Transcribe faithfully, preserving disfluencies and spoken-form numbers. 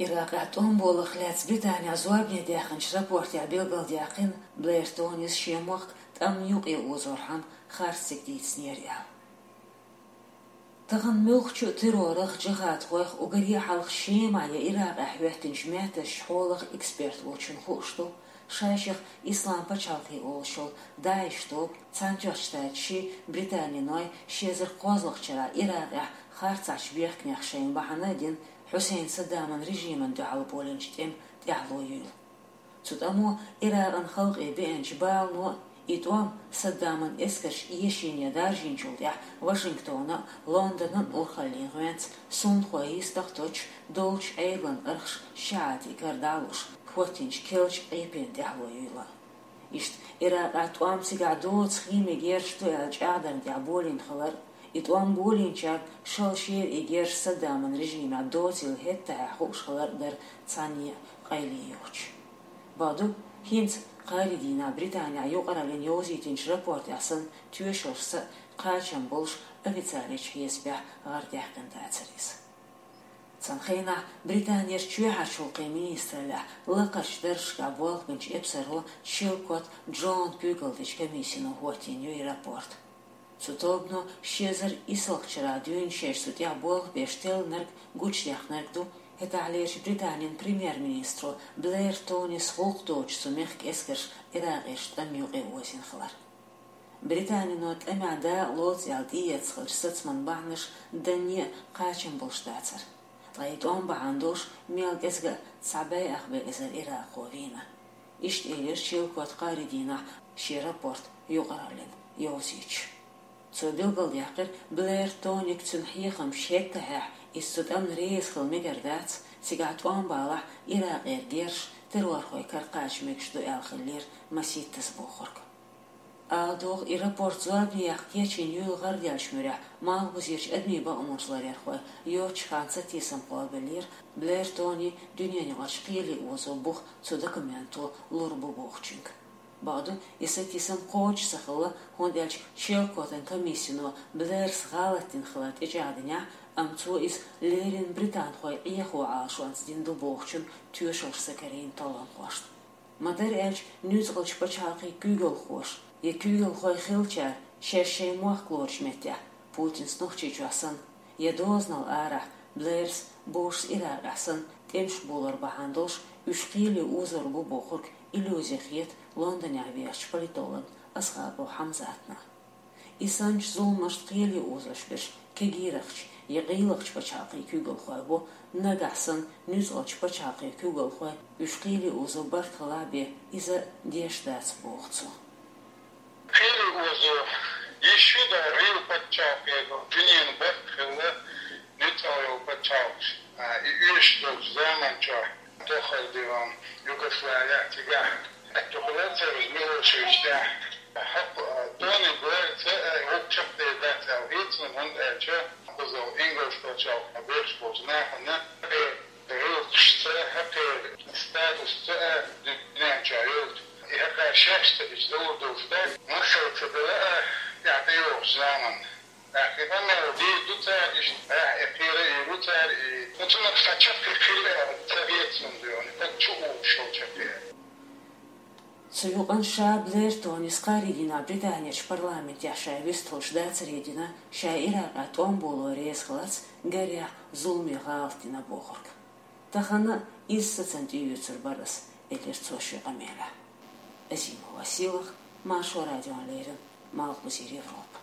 Ирака томболах ляц Британия зуабня дяханч рапорт я белгал дяхин Блэйртонис шемуахт там юqi узорхан харсик дитснеря. Таган мелхчу террорах джихад хуах угари халх шема я Ирака хвехтин жмята шхолах эксперт лочин хушту шайших ислам пачалхи олшол дай что цанчаштат ши Британиной шезер козлахчара Ирака харцач бехкнях шейн баханадин حسين صدام رجيما دعوا بولنجتم دعوا يول تدامو إيران خلق بين جبال نو إتوام صدام إسكرش يشين يدارجين جوليا واشنطن لندن أورخلين غنت سون خويس تختوش دولش أيضا أرخش شعاتي كردالوش كوتينش كيلش أيبين دعوا يولا إشت إيران أتوام سيقعدوت خيمي جيرش تويلج أعدن دعبولين خلر إتوام بولينشار شالشير إيجير صدام رجيم عدوتي الهتا حوش خلر در ثانية قايلي يوش بعدو هينت قاري دينا بريطانيا يقرأ لين يوزي تنش رابورت أحسن تويشورس قاچن بولش أبيتاليش هيسبيح غارديح كنتاتريس تنخينا بريطانيا شويحة شوقي مينيسترلا لقاش درش قابوال بنش إبسرو شيلكوت جون بيغلدش كميسينو هوتين يوي رابورت Сутобно шезер исалхчара дюйн шеш сутя бол бештел нерг гучдях нергду это алеш Британин премьер-министру Блэйр Тонис холкточ сумех эскерш ирагеш тамюге осин хлар. Британинот эмада лоц ялдиец хлсцман бахнеш дане качен болштацер. Лайтон бахандош мелгесга цабай ахбе эзер ираковина. Ишт элеш шилкот қаридина ши рапорт юqaralin йосич. So bilgal diaqir Blair tonik tsunhiyam shekah isudam reis khil megardats sigatwan bala ira ergersh terwar khoy karqash mekshdo alkhlir masitas bokhork adog iraport zorbi yaqyechin yul gardyashmura malbuzich admi ba umurlar yarkhoy yoch khansa tisam qabelir Blair toni dünyani ashqili ozo bukh so dokumento lurbu bokhchink بعدو يستيسم قوش سخلا هون دلش شيلكوتن كميسينو بدرس غلطين خلات إجادنيا أم تو إس ليرين بريطان خوي إيخو عاشوانس دين دو بوخشن توشوش سكرين طالان خوش مدر إلش نوزغلش بچاقي جوجل خوش يه جوجل خوي خلچار شرشي موخ كلورش متيا بوتين سنوخشي جواسن يه دوزنال آرح بليرس بوش إراغ أحسن تمش بولر بحاندوش وشقيلي أوزر بو بوخورك إلوزيخيت لندن عبيش политолог أصحابه حمزاتنا إسانش زومش قيلي أوزش بش كجيرخش يقيلخش بچاقي كوغل خوابو نگحسن نوزغلش بچاقي كوغل خواب وشقيلي أوزو برخلابي إذا ديش داц بوغцу قيلي أوزو يشو دا ريل بچاقي جنين برخلا نتايو بچاقش إيش دوز زمان چا دخل ديوان يوغسلافيا تجاه الدخولات الرسمية شوشتها حق دوني بلاد وكتب ذات أو هيتن هند أجا بزو إنجلش بجاو أبيش بوزنا هنا بريل تشتا حقي ستاتوس تا دنيا جايوت يحقا شخص تجدور دوزدك مصر تبلاء يعطيوه زمن لكن أنا دي دوتا إيش إقيرة إيروتا نتوما فتشف كيلة تبيت من ديوني فتشوه شو تبيت سيوقن شاب Blair Tonis qarigina Britaniyaч parlament yaşay vistolsh daceredina şaira atom bolo resklats garya zulmi galtina bokhork. Tahana issatsanti yutsur baras eler tsoshi amela. Azimo Vasilov, Masho Radio Lerin, Malbuzir Европа.